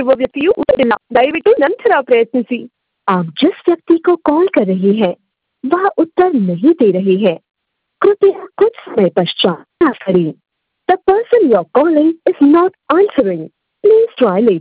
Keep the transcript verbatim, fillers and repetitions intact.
ಮಾಡುತ್ತಿರುವ ವ್ಯಕ್ತಿಯು ಉತ್ತರಿಸಿಲ್ಲ. ದಯವಿಟ್ಟು ನಂತರ ಪ್ರಯತ್ನಿಸಿ. आप जिस व्यक्ति को कॉल कर रही है वह उत्तर नहीं दे रही है, कृपया कुछ समय पश्चात प्रयास करें. The person you're calling is not answering. Please try later.